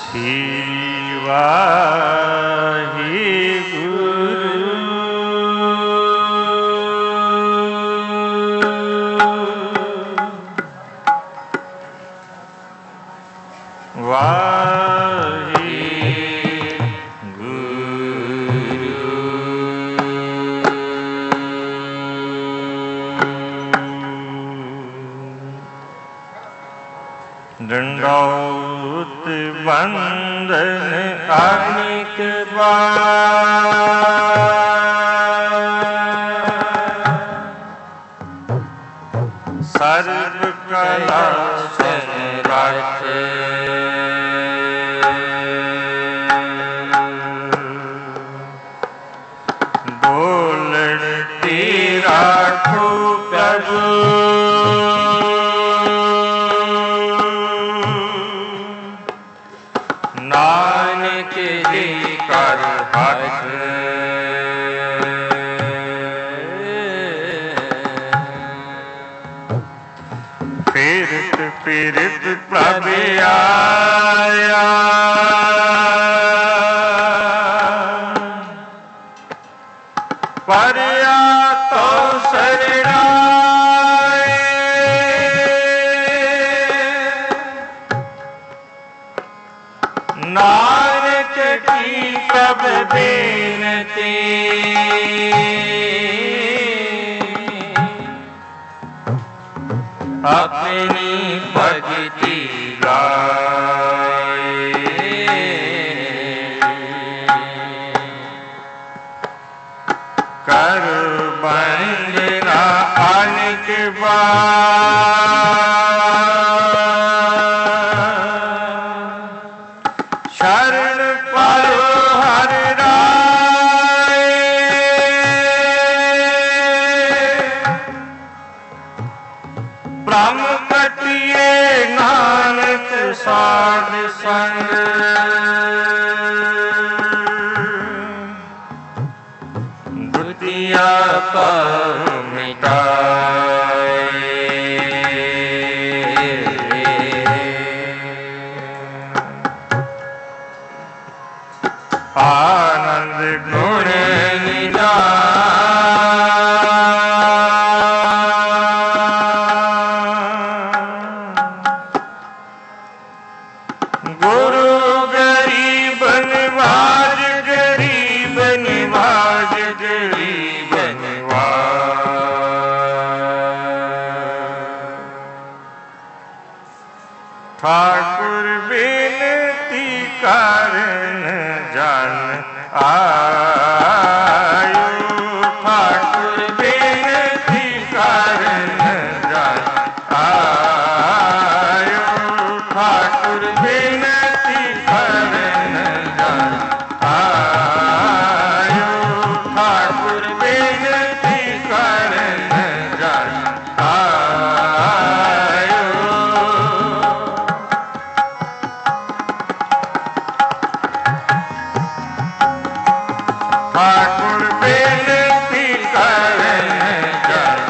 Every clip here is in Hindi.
श्री वाहिगुरु। दंडौत वंदन अनेक बार, सर्व कला समर्थ बोलती राखो प्रभु। नानक जी कर हठ फिरत फिरत प्रभु आया, परया तो शरणाए। नानक की सब बेनती अपनी भक्ति गाए। कर बंदना अनेक बार, शरण पायो हर राय। ब्रह्म कटिए नानक साध संग, दुतिया पाप मिटाए। आनंद गुण निधान, गुरु गरीब निवाज, गरीब निवाज, गरीब निवाज। ठाकुर बिनती कारण जान आयो, ठाकुर बिनती कारण जान आयो, ठाकुर बिनती कारण जान आयो, ठाकुर बिनती कारण जान आयो। ठाकुर बिनती करन जन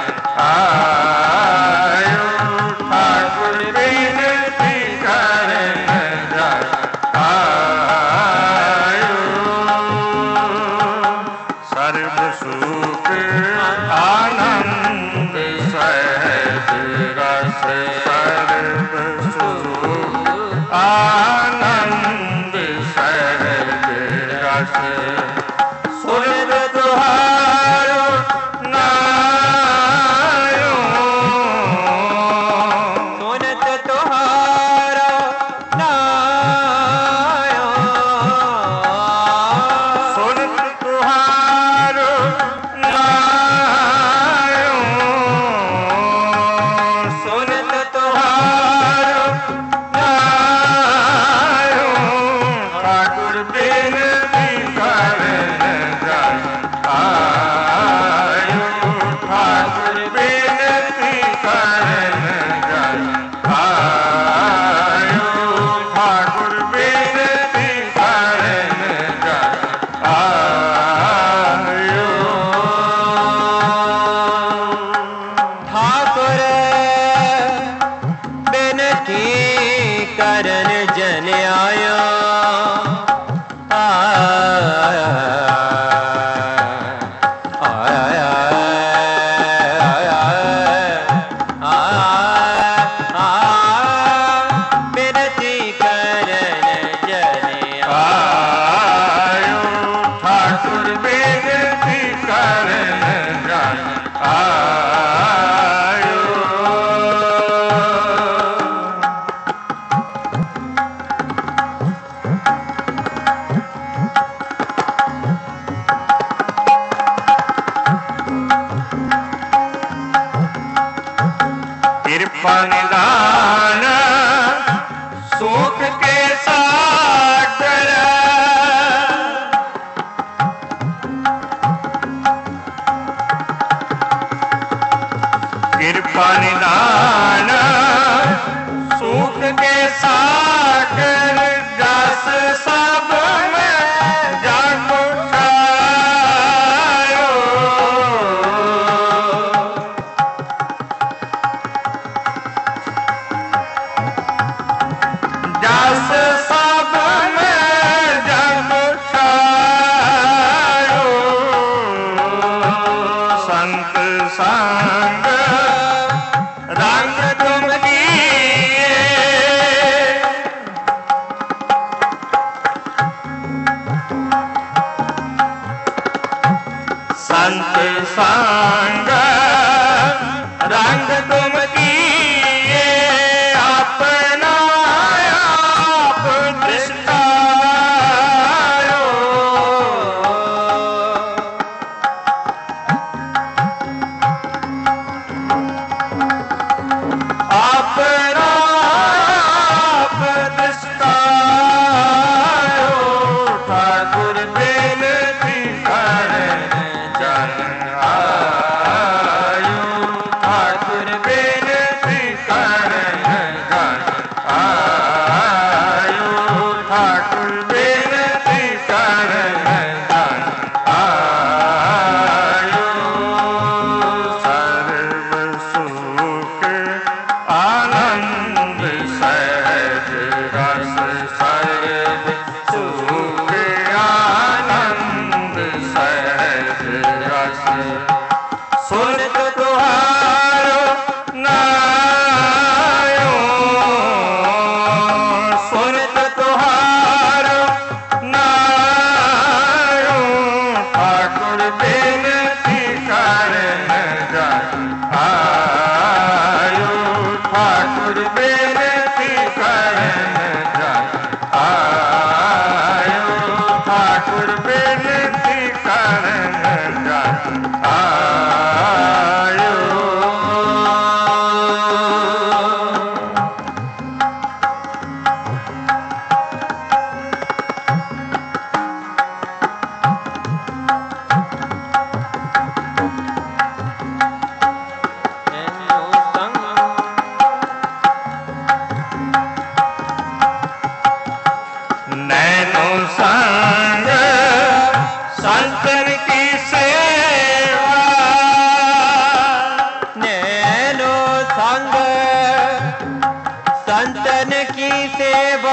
आयो, ठाकुर बिनती करन जन आयो। सर्व सुख आनंद सहज रस, सर्व सुख आनंद सहज रस। सुनत तुहारो नायो, सुनत तुहारो नायो, सुनत तुहारो नायो, सुनत तुहारो नायो। जन आयो निदान सुख के सागर कृपा निदान सुख के सागर जस सब में जग उठायो जस सब में जग उठायो संत संग रंग तुम दिए संत संग रंग तुम दिए अपना आप दृष्टायो अपना आप दृष्टायो ठाकुर बेनती करें जन आयो ठाकुर बेनती करें जन आयो ठाकुर बेनती करें जन आयो सर्व सुख आनंद सहज रस सर्व सुख आनंद सहज रस सुनत तुहारो नायो सुनत तुहारो नायो ठाकुर बेनती करें जन आयो ठाकुर बेनती करें जन आयो ठाकुर बेनती करें जन आयो नैनो संग संतन की सेवा नैनो संग संतन की सेवा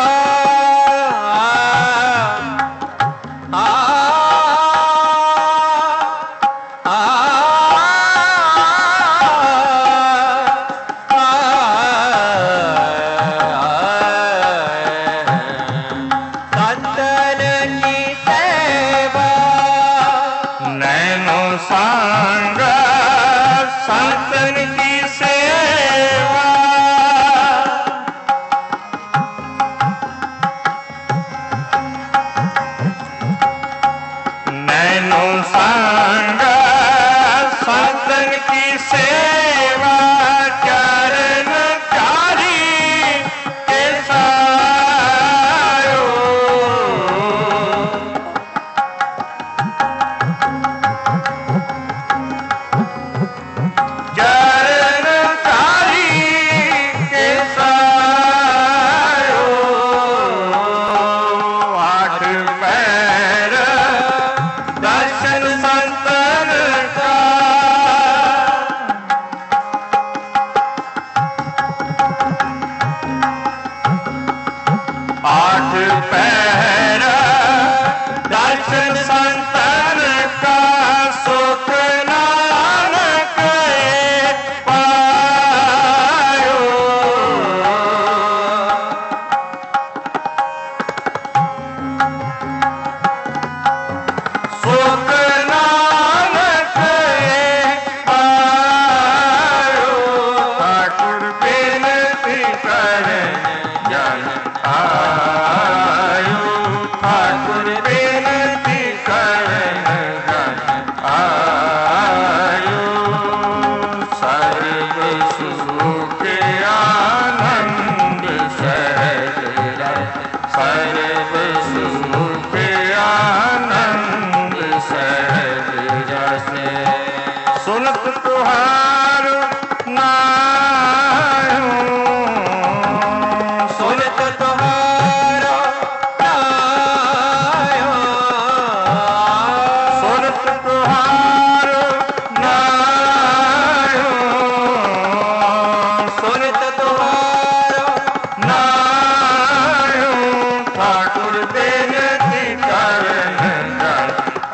संतन आठ पैर दर्शन संतन का सुख नानक पायो। सुख नानक पायो। ठाकुर बिनती करें जन आयो। ठाकुर बिनती करें जन आयो। सर्व सुख आनंद सहज रस। सर्व सुख आनंद सहज रस। सुनत तुहार नायो। सुनत तुहार नायो। सुनत तुहार नायो। सुनत तुहार नायो। ठाकुर बिनती करें जन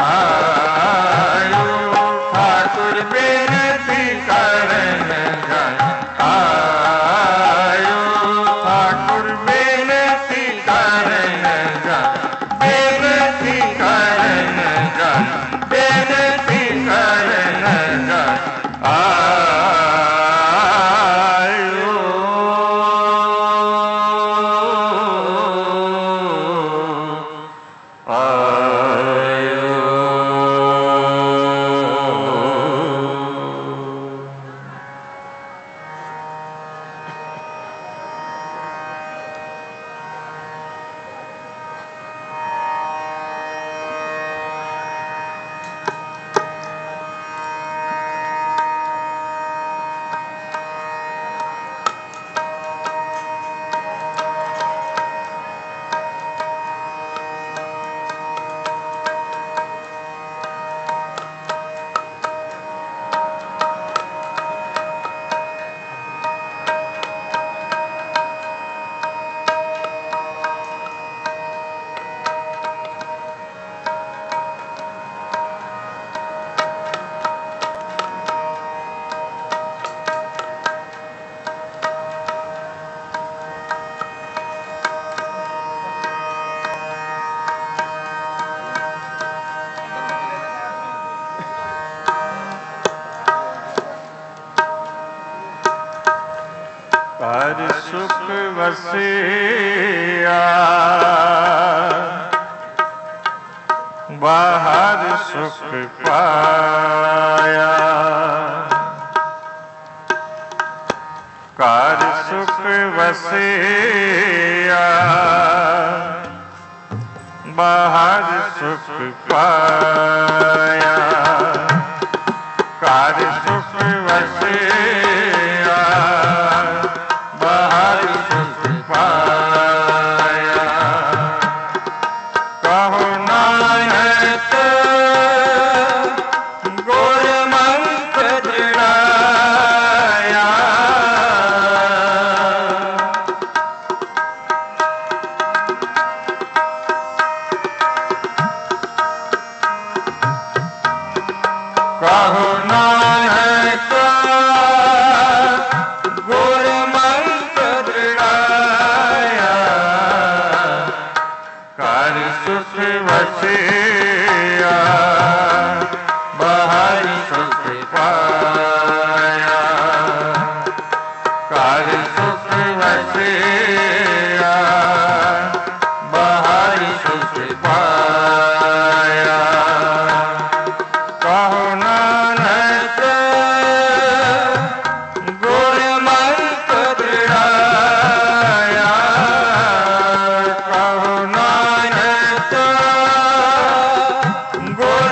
आयो। ठाकुर बिनती करें जन आयो। ठाकुर बिनती करें जन। बिनती करें जन। बिनती करें जन आयो। पर सुख वसिया बाहर सुख पाया। कर सुख वसिया बाहर सुख पाया। कर सुख वसिया बाहर सुख पाया। कहो नानक गुर मंत्र दृढ़ाया। कहो नानक गुर मंत्र दृढ़ाया। कर सुख वसिया बाहर सुख पाया। कर सुख वसिया बाहर सुख पाया। कहो नानक गुर मंत्र दृढ़ाया। कहो नानक गुर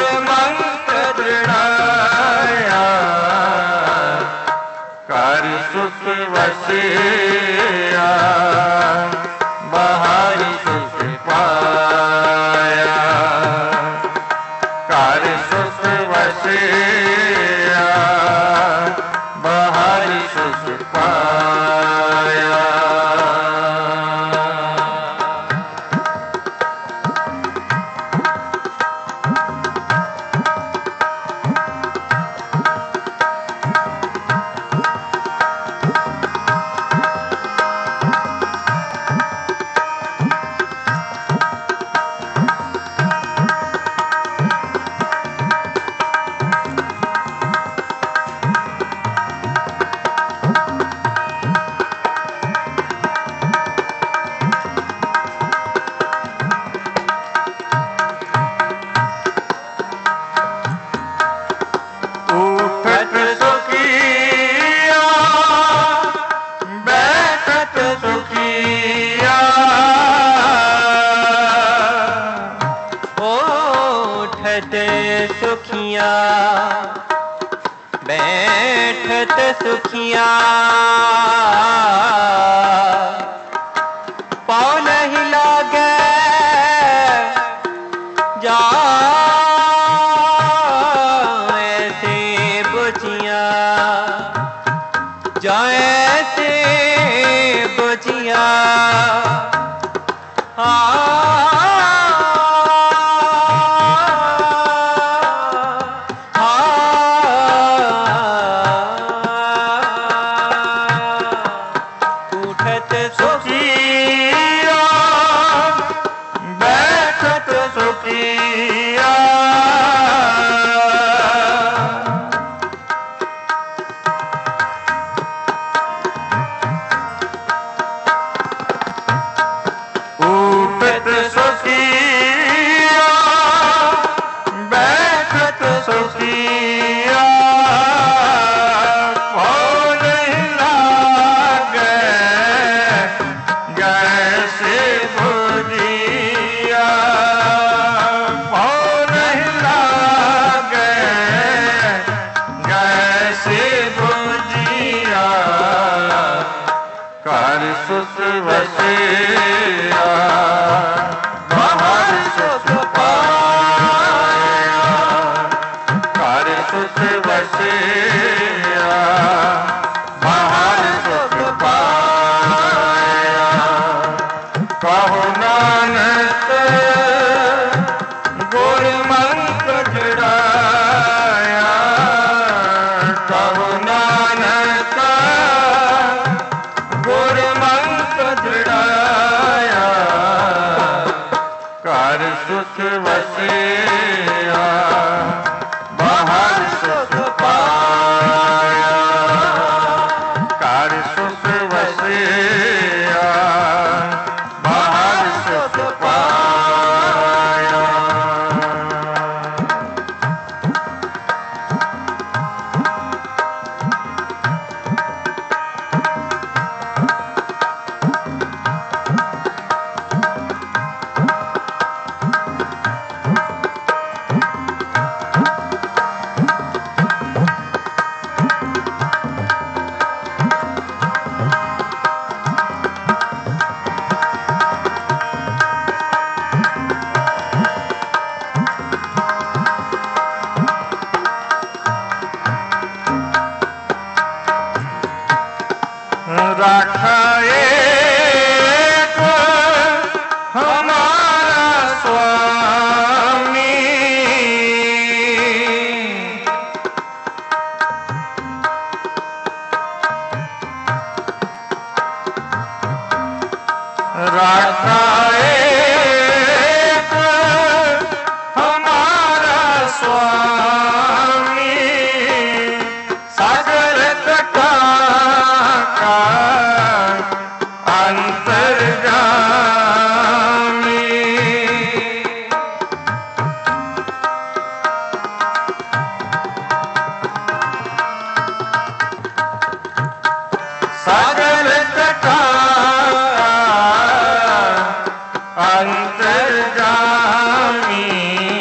सुखिया बैठत सुखिया पाँव नहीं लागे जा ऐसे बुझिया जा ऐसे बुझिया उठत सुखिया बैठत सुखिया उठत सुखिया बैठत सुखिया कौन लागे जैसे बुझिया कौन लागे जैसे बुझिया कर सुख वसिया बाहर सुख पाया कर सुख वसिया बाहर सुख पाया कहो नानक गुर मंत्र जुड़ाया कहो नानक गुर मंत्र जुड़ाया कर सुख वसिया बाहर सुख पाया कर सुख वसिया बाहर सुख पाया राखा एक हमारा स्वामी राखा एक हमारा स्वामी सागर कटा अंतर्गामी सागर कटा अंतर्गामी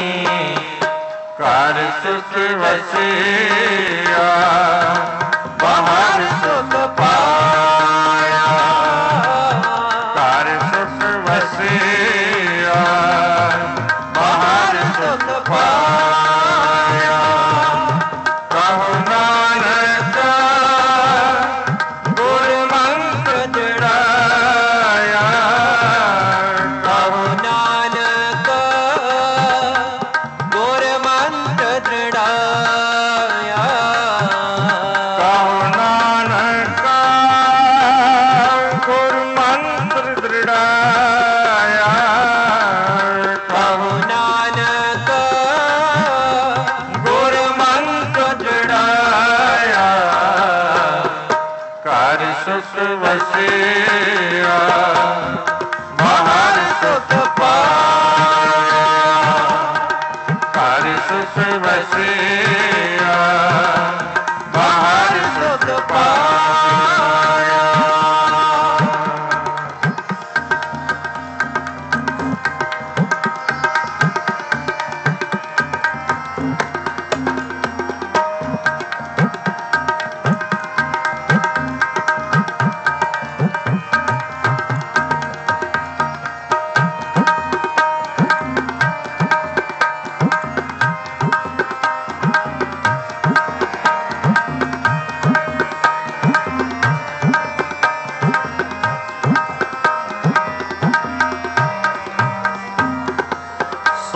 कर सुख वसिया बाहर सुख पाया कर सुख वसिया बाहर सुख पाया कहो नानक गुर मंत्र जुड़ाया कहो नानक गुर मंत्र दृढ़ाया कहो नानक गुर मंत्र दृढ़ाया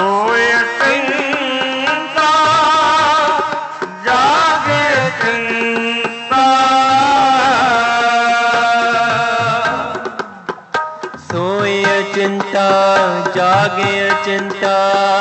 सोय चिंता जागे चिंता सोय चिंता जागे चिंता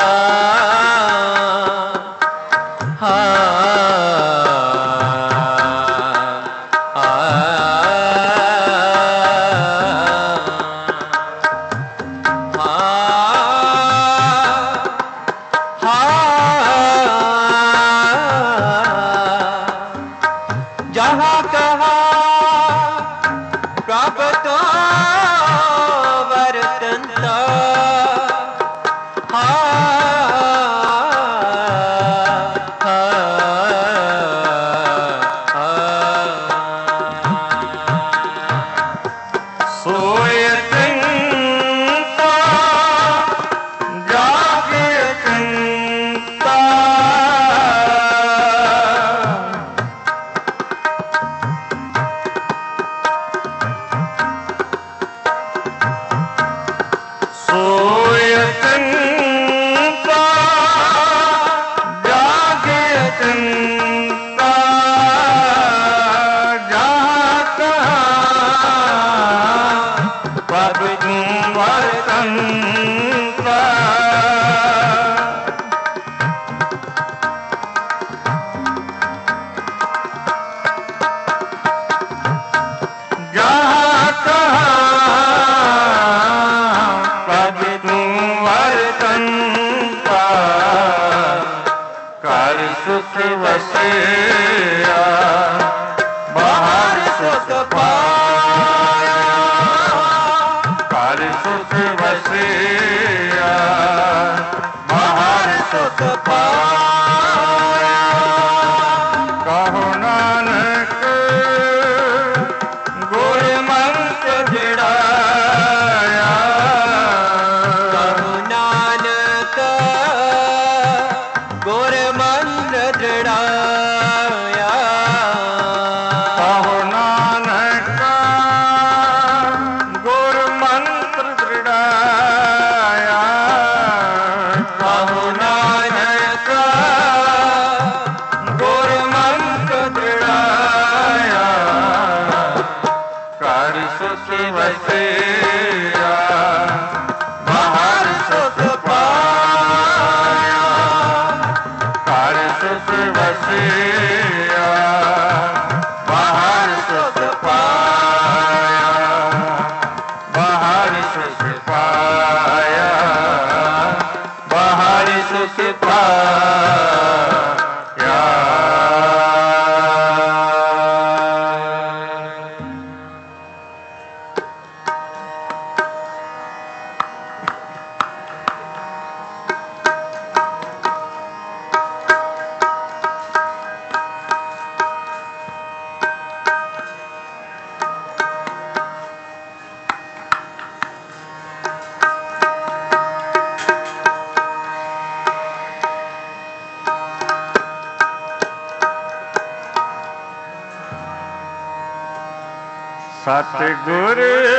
जहाँ कहा प्रभु तो वर्तनता सोय चिंता जागे चिंता सोय चिंता जागे चिंता जहाँ कहाँ प्रभु तुम वर्तनता जहाँ कहाँ प्रभु तुम वर्तनता कर सुख वसिया बाहर सुख पाया कर सुख वसिया बाहर सुख पाया कहो नानक गुर मंत्र जिड़ाया कहो नानक गुर मंत्र दृढ़ाया कहो नानक गुर मंत्र दृढ़ाया कहो नानक गुर मंत्र दृढ़ाया कर सुख वसिया बाहर सुख पाया कर सुख वसिया बाहर सुख पाया बाहर सुख पाया बाहर सुख पाया सतगुर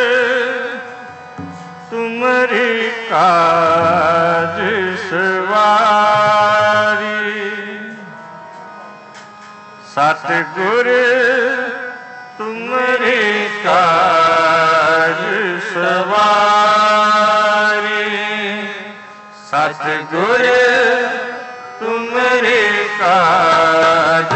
तुमरी काज सवारी सतगुर तुमरी काज सवारी सतगुर तुमरी काज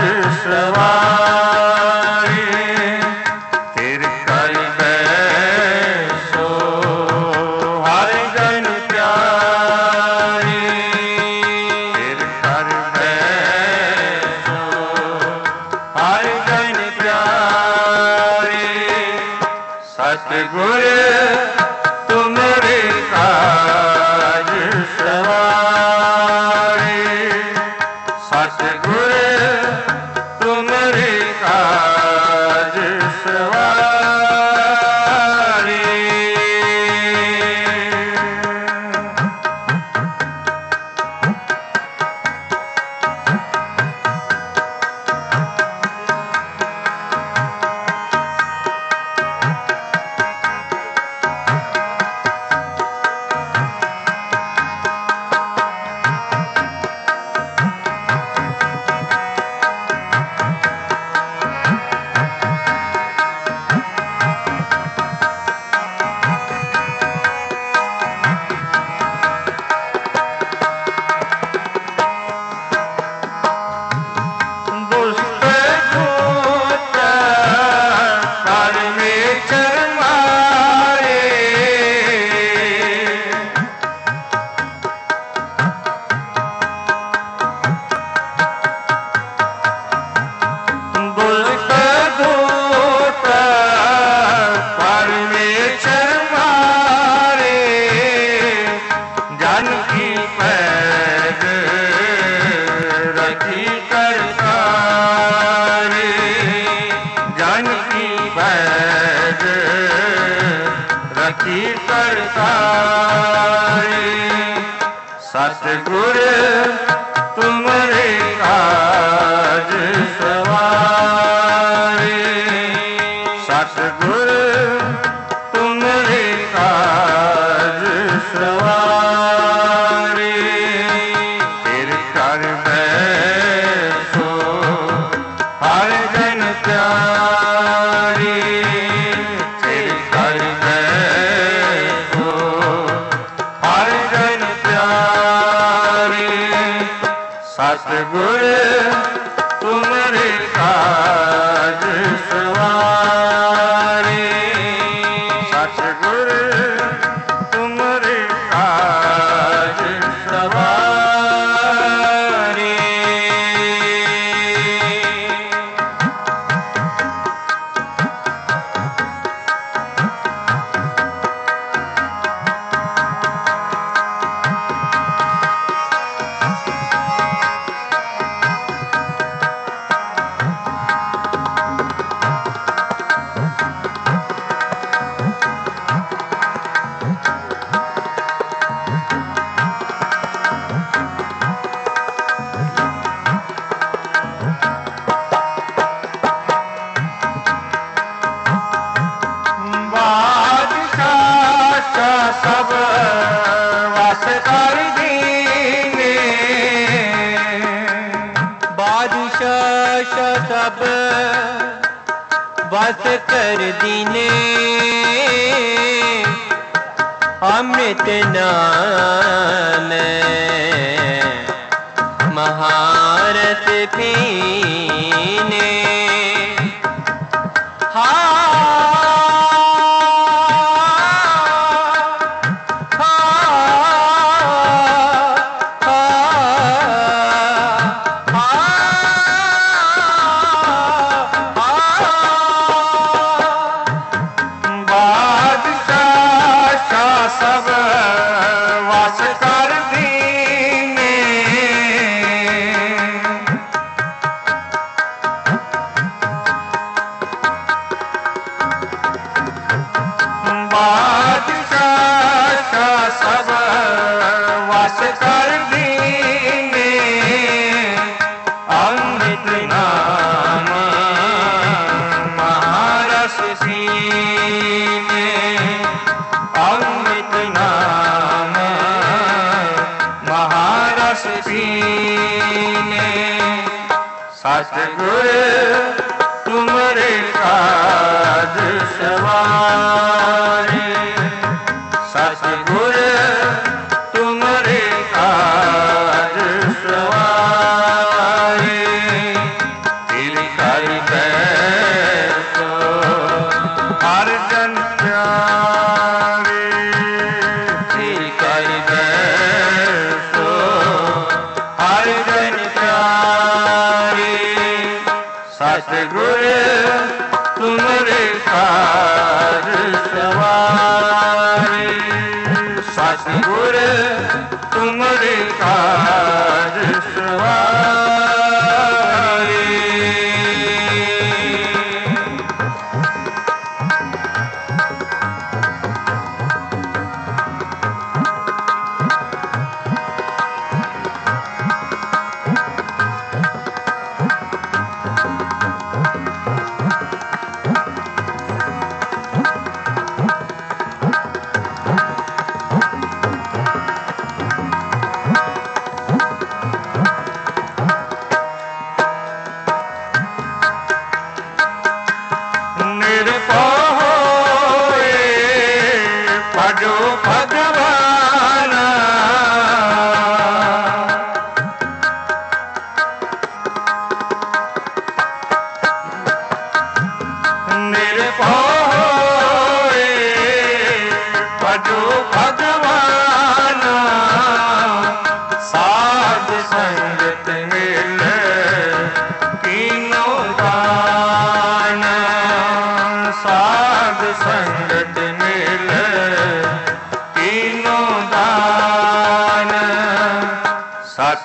सवारी फिर कर बैसो हर जन प्यारी फिर कर बैसो हर जन प्यारी सतगुर तुमरे काज सवारी सतगुर तुमरे काज सवारी जन की पैद रखी कर सारे, जन की पैद रखी कर सारे। सतगुर तुमरे काज सवारे, सतगुर तुमरे काज सवारे। फिर कर बैसो हर जन प्यारी, फिर कर बैसो हर जन प्यारी। सतगुर तुमरे काज सवारे, सतगुर तुमरे काज सवारे। सब वस कर दीने, बादशाह सब बस कर दीने। अमृत नाम महारस पीने। सब वस कर दीने, बादशाह सब वस कर दीने। अमृत नाम महारस सीने, अमृत नाम महारस पीने। सतगुर तुमरे काज सवारे, सतगुर तुमरे काज सवारे। फिर कर बैसो हर जन प्यारे, फिर कर बैसो हर जन प्यारे। सतगुर तुमरे काज सवारे, सतगुर तुमरे काज सवारे।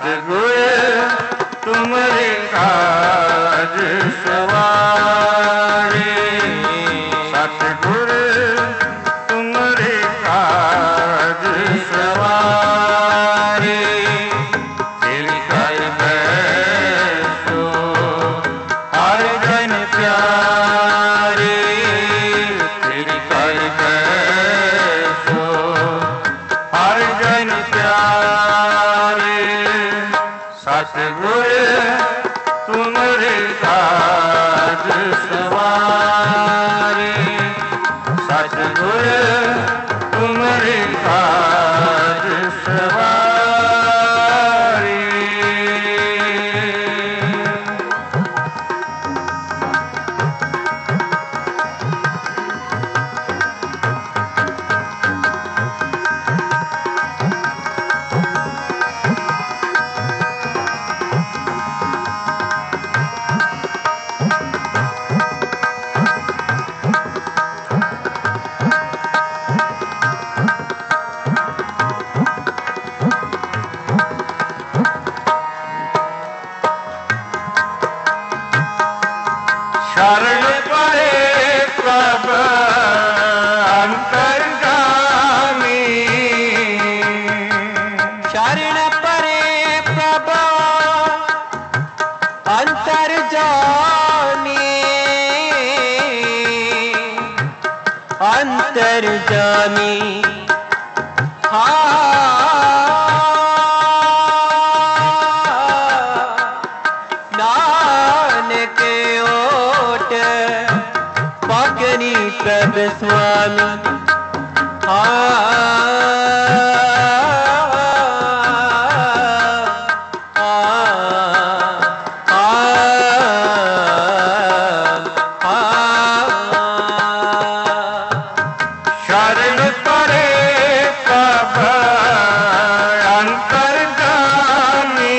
सतगुर तुमरे काज सवारे, सतगुर तुमरे काज सवारे, फिर कर बैसो हर जन प्यारे, फिर कर बैसो हर जन प्यारे, सतगुर तुमरे काज सवारे, सतगुर तुमरे काज सवारे। शरण परे प्रभ अंतर्गामी, शरण परे प्रभ अंतर्जामी, अंतर्जामी नानक ओट पकड़ी प्रभ स्वामी, शरण परे प्रभ अंतर्गामी,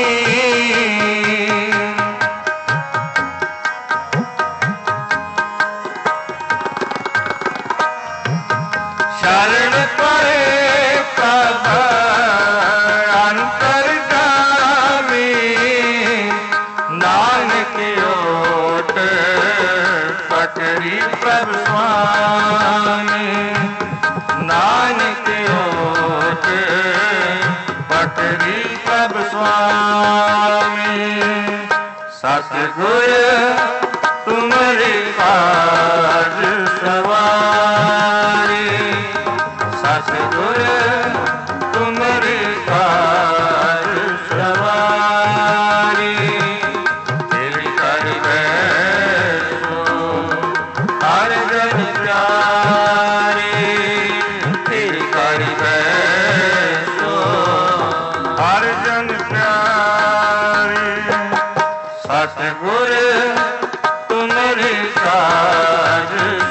शरण परे प्रभ अंतर्गामी, नानक ओट पकड़ी प्रभ स्वामी, नानक ओट पकड़ी प्रभ स्वामी, सतगुर तुमरे काज सवारे, सतगुर तुमरे काज सवारे, फिर कर बैसो हर जन प्यारे, फिर कर बैसो हर जन प्यारे, सतगुर तुमरे काज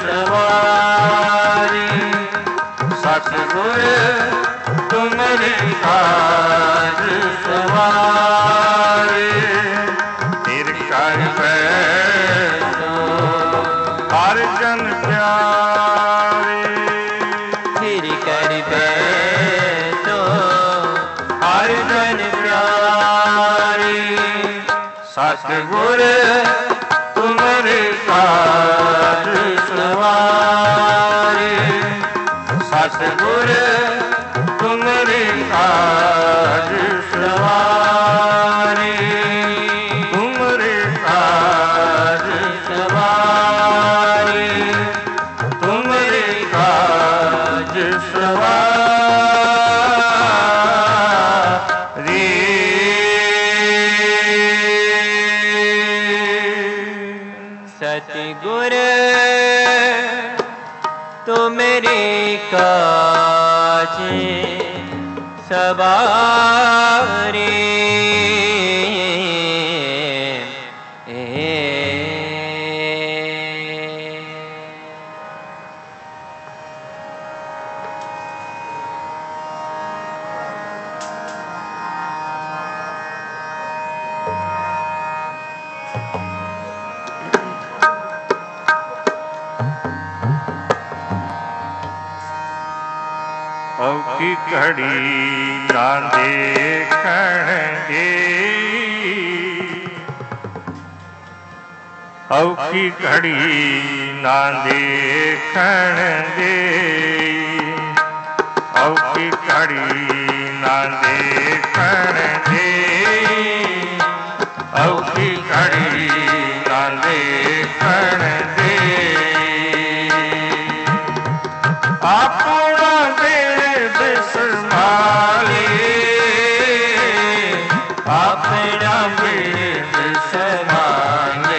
सवारे, सतगुर तुमरे काज सवारे, फिर कर बैसो हर जन प्यारे, फिर कर बैसो हर जन प्यारे, सतगुर तुमरे काज सवारे, सतगुर तुमरे काज सवारे, तुमरे काज सवारे, तुमरे काज सवारे। सतगुर तुमरे काज सवारे, औ की घड़ी ना देखण दे, औखी घड़ी ना देखण दे, औखी घड़ी ना देखण दे, औखी घड़ी ना देखण दे। अपना दिल बिसमाले, अपना दिल बिसमाले,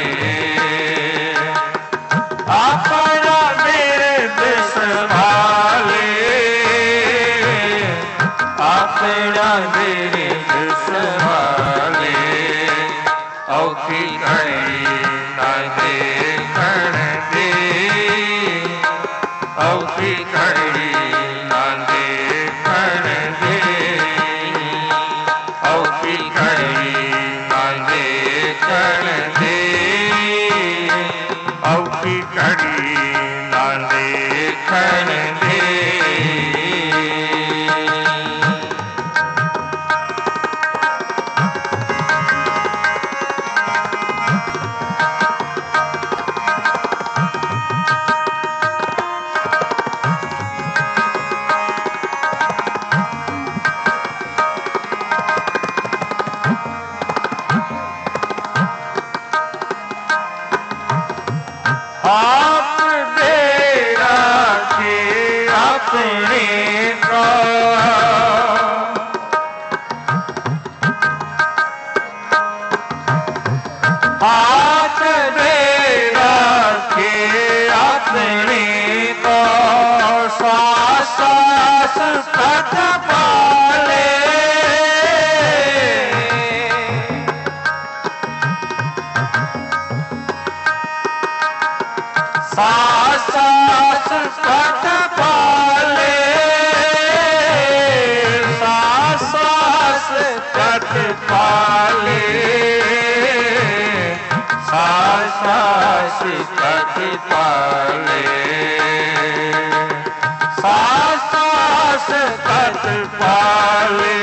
अपना दिल बिसमाले, अपना दिल बिसमाले। औखी घड़ी ना देखण दे, औखी घड़ी ना देखण दे, औखी घड़ी ना देखण दे, औखी घड़ी ना देखण दे। आप दे राखे अपने को, हाथ दे राखे अपने को, सांस सांस पथ पाले, सांस सांस पथ पाले, सांस सांस पथ पाले, सांस सांस पथ पाले, सांस सांस पथ पाले,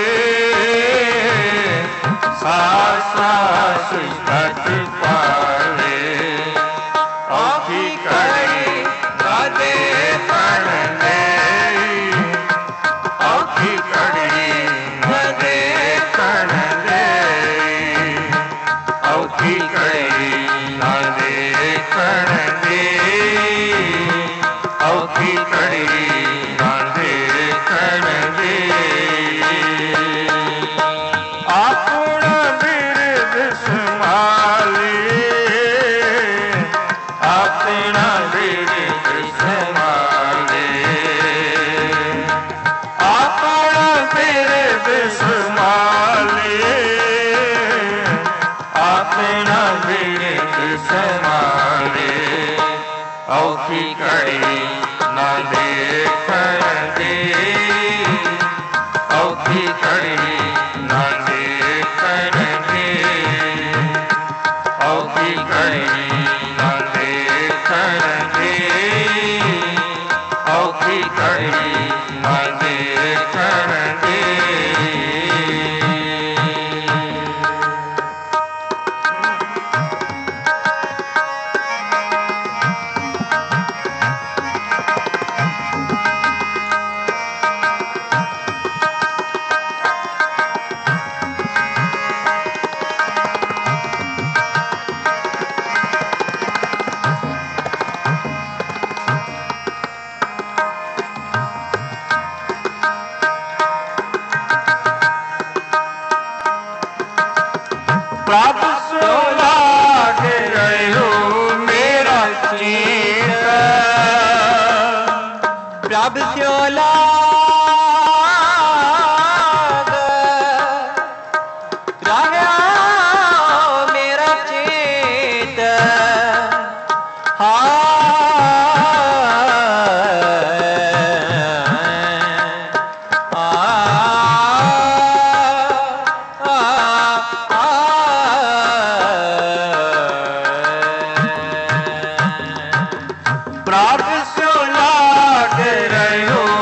सांस सांस पथ पाले। औखी घड़ी ना देखण दे, औखी घड़ी ना देखण दे, औखी घड़ी ना देखण दे, औखी घड़ी ना देखण दे। अपना बिरद संभाले, अपना बिरद संभाले, अपना बिरद संभाले, अपना बिरद संभाले। औखी घड़ी ना देखण दे, औखी घड़ी ना देखण दे, औखी घड़ी ना देखण दे, औखी घड़ी ना देखण दे। प्रभु सो लाग रहो मेरा चीत, प्रभु सो लाग रहो मेरा चेत, प्रभु सो लाग रहो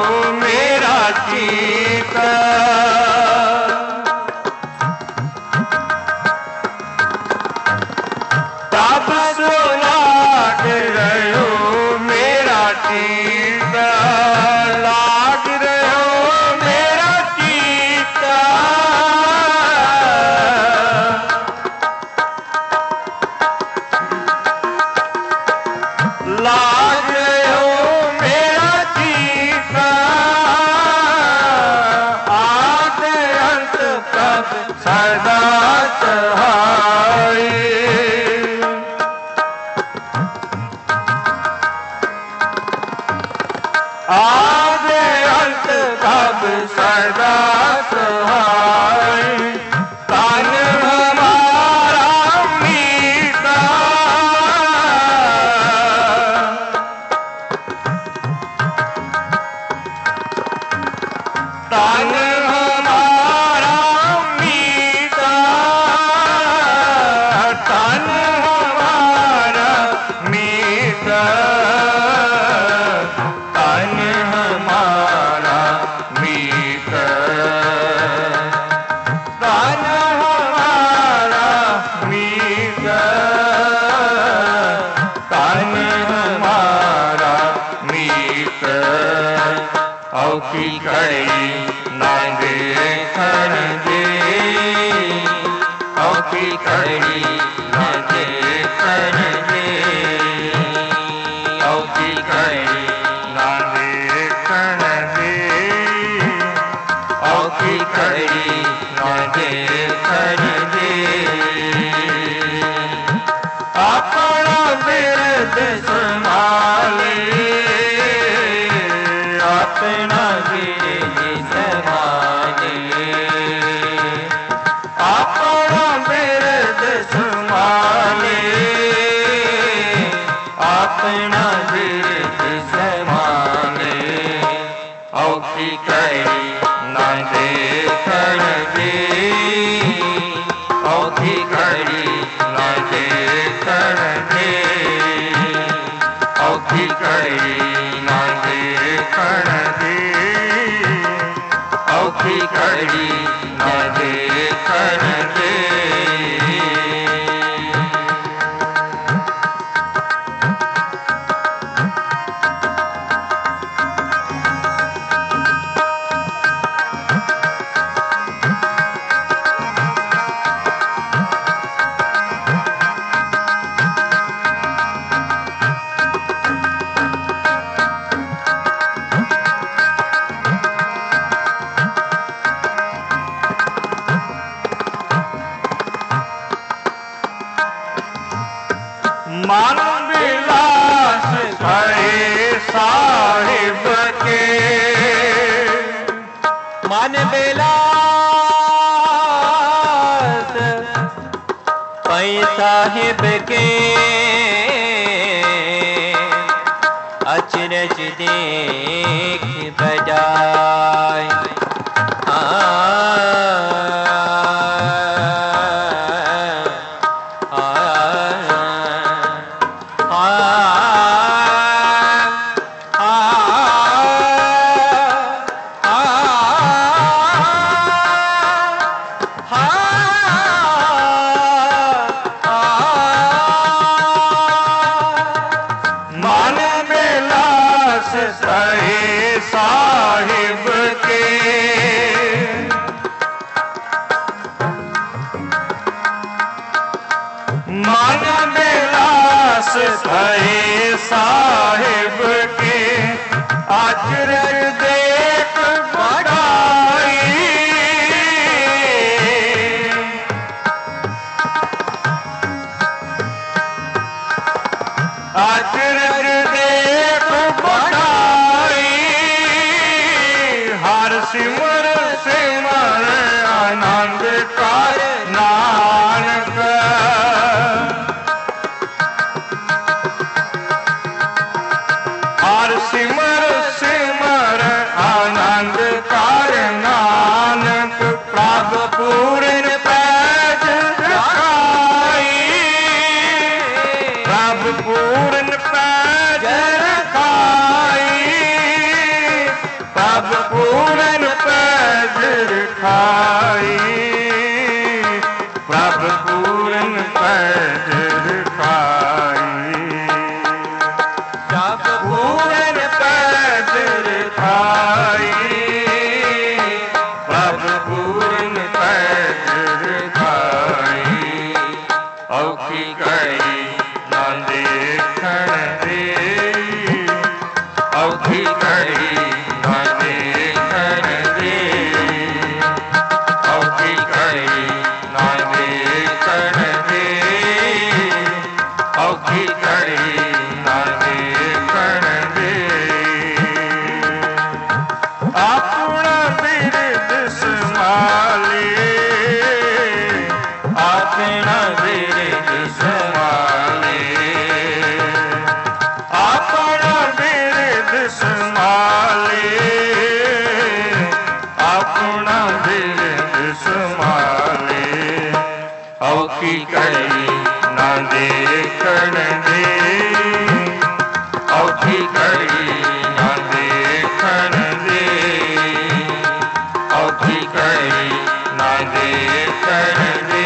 घड़ी न देखण दे। अपना बिरद संभाले, अपना बिरद संभाले, अपना बिरद संभाले, अपना बिरद संभाले। औखी करी न देखण दे, औखी करी न देखण दे, औखी करी न देखण दे, औखी करी न देखण दे। मन विलास भये साहिब के, मन विलास पै साहिब के, अचरज देख बजाय। मन विलास भये साहिब के, मन विलास भये साहिब के, अचरज देख बड़ाई। अचरज देख बड़ाई, हर सिमर सिमर आनंद कर नानक। हर सिमर सिमर आनंद कर नानक, प्रभु पूर्ण पैज रखाई, प्रभु पूर्ण पैज रखाई, प्रभु पूर्ण पैज रखाई, प्रभु पूर्ण पैज रखाई। सब पूर्ण पैज रखाई, प्रभु पूर्ण पैज रखाई। औखी करी न देखण दे, औखी करी न देखण दे, औखी करी न देखण दे, औखी करी न देखण दे। अपना बिरद संभाले, अपना बिरद संभाले, अपना बिरद संभाले, अपना बिरद संभाले। औखी करी न देखण दे, औखी करी न देखण दे, औखी करी न देखण दे,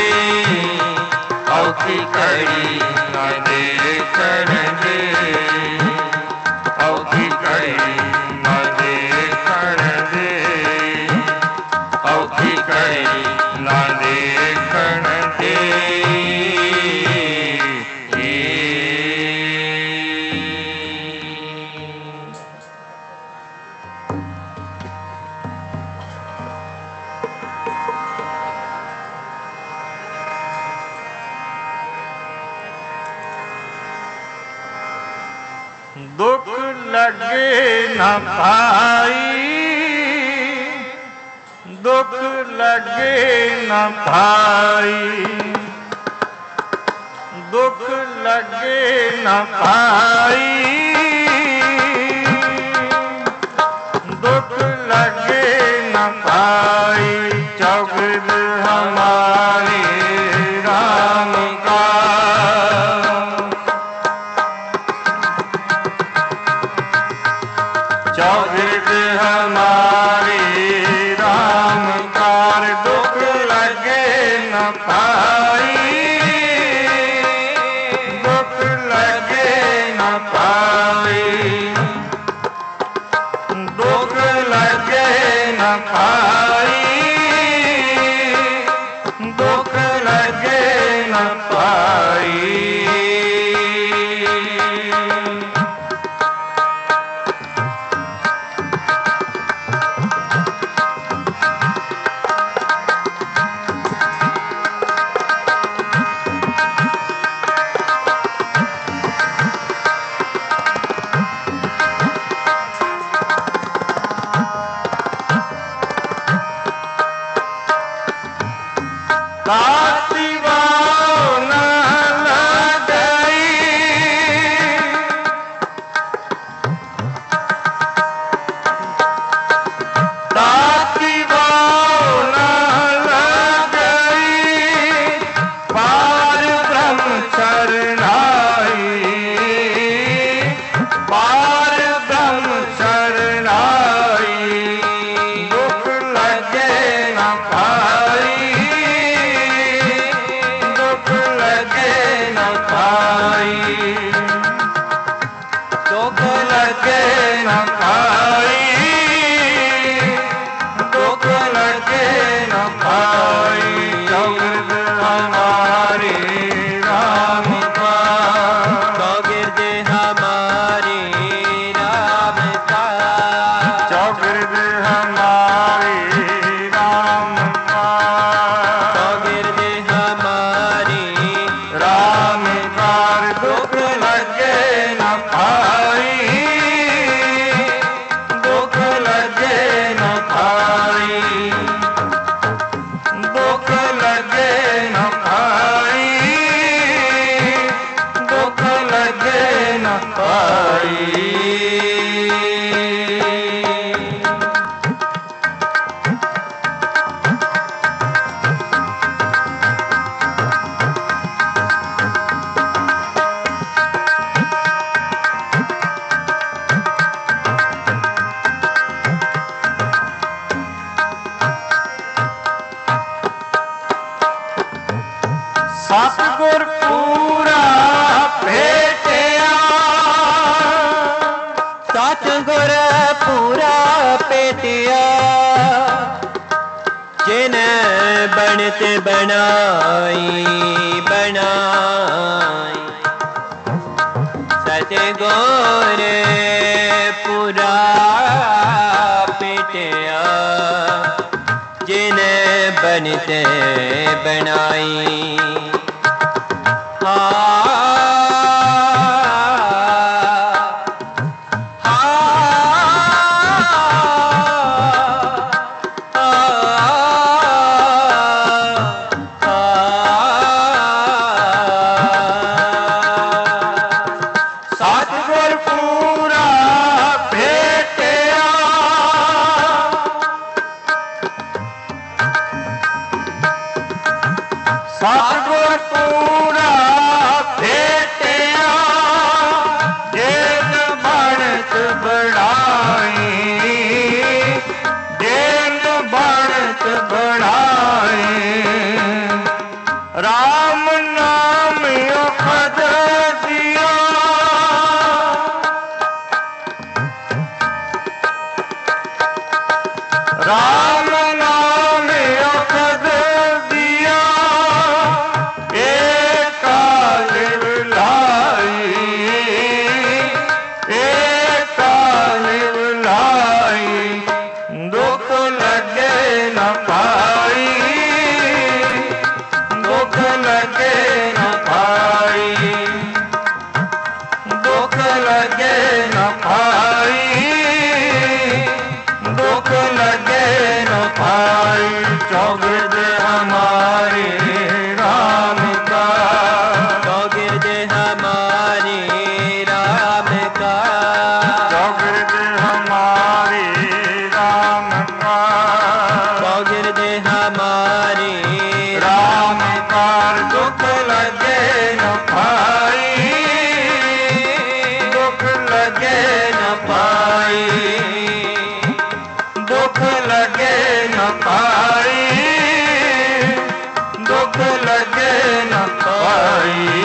औखी करी न देखण दे, औखी करी न देखण दे, औखी करी न देखण दे। लगे न भाई, दुख लगे न भाई, दुख लगे न भाई, दुख लगे न भाई। चौगिर्द हमारे राम का, चौगिर्द हमारे राम कार, दुख लगे न पाई, दुख लगे न पाई, दुख लगे न पाई, दुख लगे न पाई। सतगुर पूरा भेटिया, सतगुर पूरा भेटिया, जिन बनत बनाई बनाई। सतगुर पूरा भेटिया, जिन बनत बनाई। सतगुर पूरा भेटिया, जिन बनत बनाई, जिन बनत बनाई। राम नाम अखद दिया, राम नाम अखद दिया, एका चौगिर्द हमारे राम का, चौगिर्द हमारे राम का, चौगिर्द हमारे राम का, चौगिर्द हमारे राम का। दुख लगे न पाई, दुख लगे न पाई, दुख लगे न पाई, दुख लगे न पाई।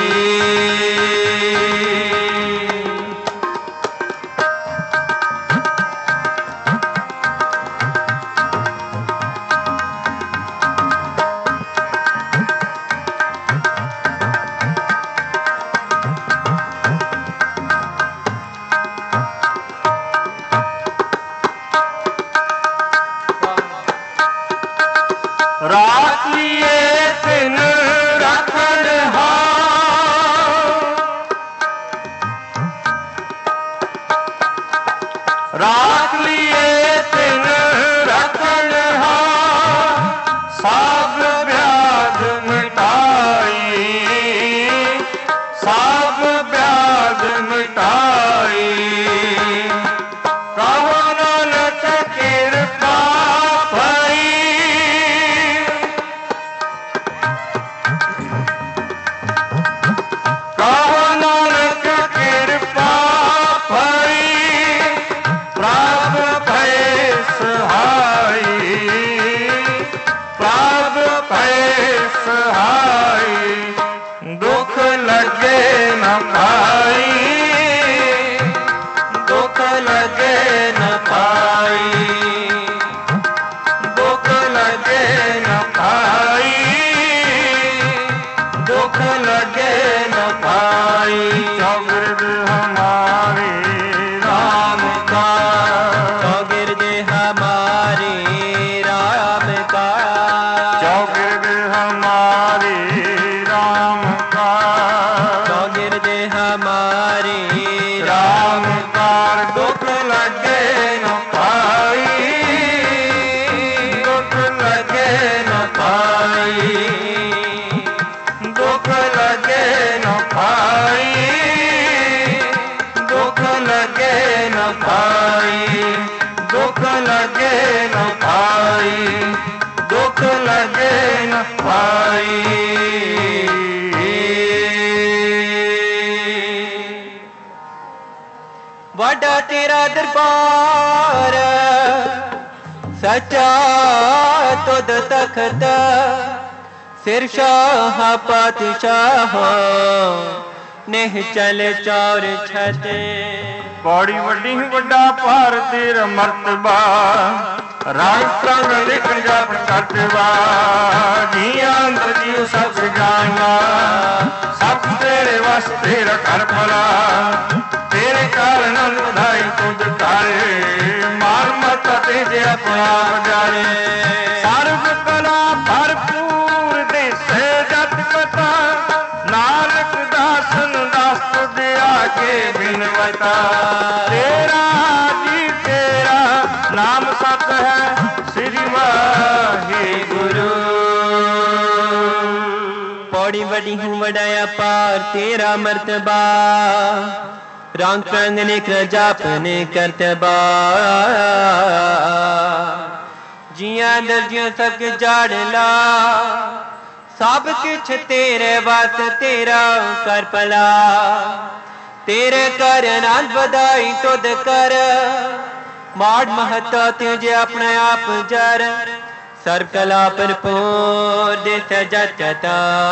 राख लिए तिन रखन हार, राख लिए तिन रखन हार, सब व्याध मिटाई, सब व्याध मिटाई। कहो नानक कृपा भई, कहो नानक कृपा भई, प्रभ भय सहाई, प्रभ भय सहाई। दुख लगे न पाई, दुख लगे न पाई, दुख लगे न पाई, दुख लगे न पाई। चौगिर्द हमारे राम का, चौगिर्द हमारे राम का, चौगिर्द हमारे राम का, चौगिर्द हमारे राम का। दुख लगे न पाई, दुख लगे न पाई, दुख लगे न पाई, दुख लगे न पाई, दुख लगे न पाई, दुख लगे न पाई। वाडा तेरा दरबार, सच्चा तुद तखत, सिर शाह पातशाह, नेह चल चौर छते। पौड़ी वड्डी वड्डा भार तेरा मर्तबा, रंग रंग लिख जप करतवा। जिया अंदर जीव सब सजाइया, सब तेरे वास्ते रखर भला। तेरे कारण बधाई तुझ तारे, मार मत तेजे अपना बजारे। सर्व कला भरपूर देसे जत कथा, नानक दासन दास तुझ आगे बिनवता। तेरा जी तेरा नाम सत है, श्री वाहिगुरु। पौड़ी बड़ी हूँ वडाया पार तेरा मर्तबा, रंग रंग लिख जापने करतबा। जिया दर्जियों सब जाड़ ला, सब किछ तेरे वास तेरा कर भला। तेरे कर आनंद बधाई तुद कर, माड़ महता तुझे अपने आप जर। सर्व कला भरपूर दिस जचता,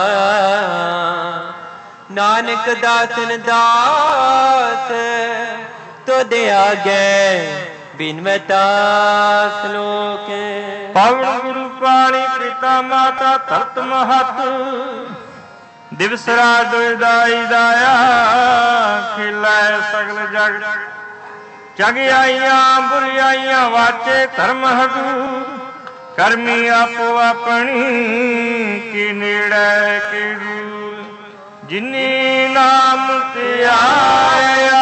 नानक दासन दास तुद आगे बिनवता श्लोक। पवन गुरु पाणी पिता माता धरत महत, दिवस रात दाई दाया। खिलै सगल जग जग आईया बुराइयां वाचे धर्म हदूर। करमी आपो अपनी की नेड़े के दूर। जिनी नाम ते आया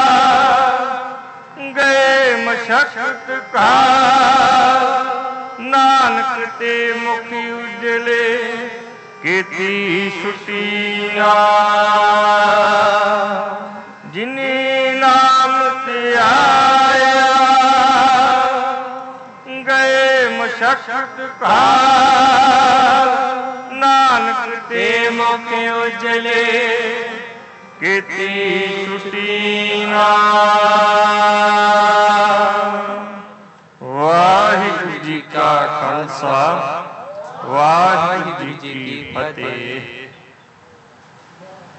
गए मशक्कत का, ਨਾਨਕ ਤੇ ਮੁਖ ਉਜਲੇ ਕੀਤੀ ਛੁਟੀਆਂ ਜਿਨੇ ਨਾਮ ਤੇ ਆਇਆ ਗਏ ਮਸ਼ਕਤ ਕਾਲ ਨਾਨਕ ਤੇ ਮੁਖ ਉਜਲੇ ਕੀਤੀ ਛੁਟੀਆਂ। ਵਾਹਿਗੁਰੂ ਜੀ ਕਾ ਖਾਲਸਾ ਵਾਹਿਗੁਰੂ ਜੀ ਕੀ ਫਤਿਹ।